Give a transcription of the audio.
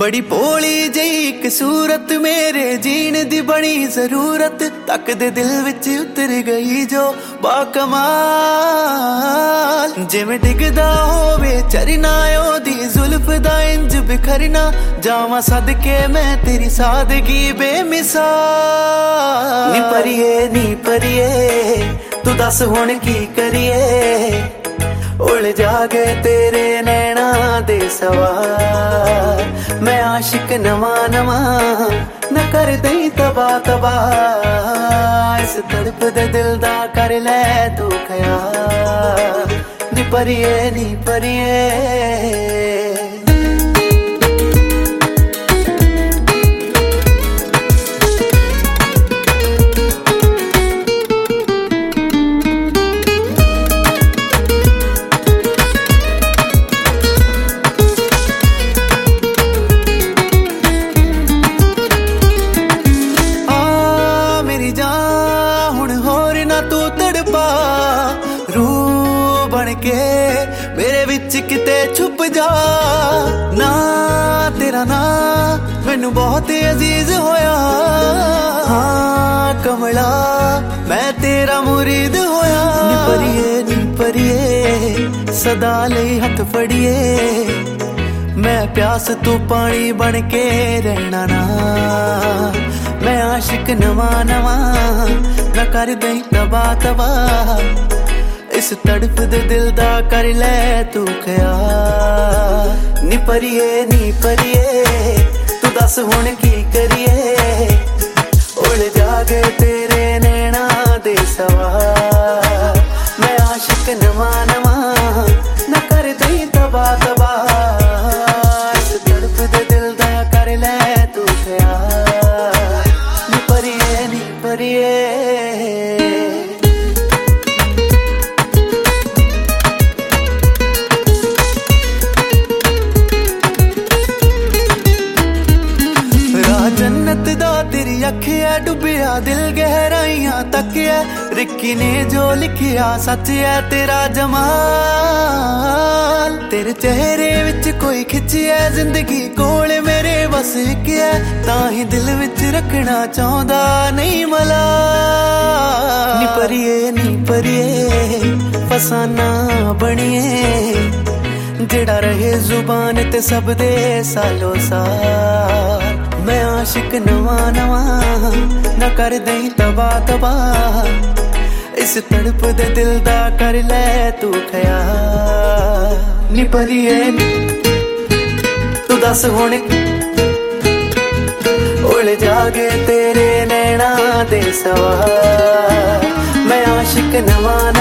बड़ी भोली जी एक सूरत मेरे जीण दी बनी जरूरत तक दे दिल विच उतर गई जो बाकमाल जिवें डिगदा होवे झरना ओदी जुल्फ दा इंज बिखरना जावां सदके मैं तेरी सादगी बेमिसाल नी परिए तू दस हुण की करिए उड़ जागे तेरे नैना दे सवार मैं आशिक नवा नवा न कर दई तबा तबा इस तड़प दे दिल दा कर ले तू ख्याल नी परिए मेरे विच किते छुप जा ना तेरा ना मैनू बहुत अजीज होया हाँ कमला मैं तेरा मुरीद होया नी परिए सदा लई हथ फड़िए मैं प्यास तू पानी बन के रहना ना मैं आशिक नवा नवा न कर दई तबा तबा इस तड़प दे दिल दा कर ले तू ख्याल नी परिए तू दस हुण की करिए उड़ जागे तेरे नैना दे सवार मैं आशिक नवा नवा न कर दई तबा तबा इस तड़प दे दिल दा कर ले तू ख्याल नी परिए जन्नत दा तेरी अखिया डुबिया दिल गहराइयां तकिया रिक्की ने जो लिखिया सच है तेरा जमाल तेरे चेहरे विच कोई खिचिया जिंदगी कोल मेरे बस एक है ताही दिल विच रखना चाहता नहीं मला नी परिए फसाना बनिए जेड़ा रहे जुबान ते सब दे सालो साल मैं आशिक नवा नवा न कर दई तबा तबा इस तड़प दे दिल दा कर ले तू ख्याल नी परिए तू दस हुण उड़ जागे तेरे नैना दे सवार मैं आशिक नवा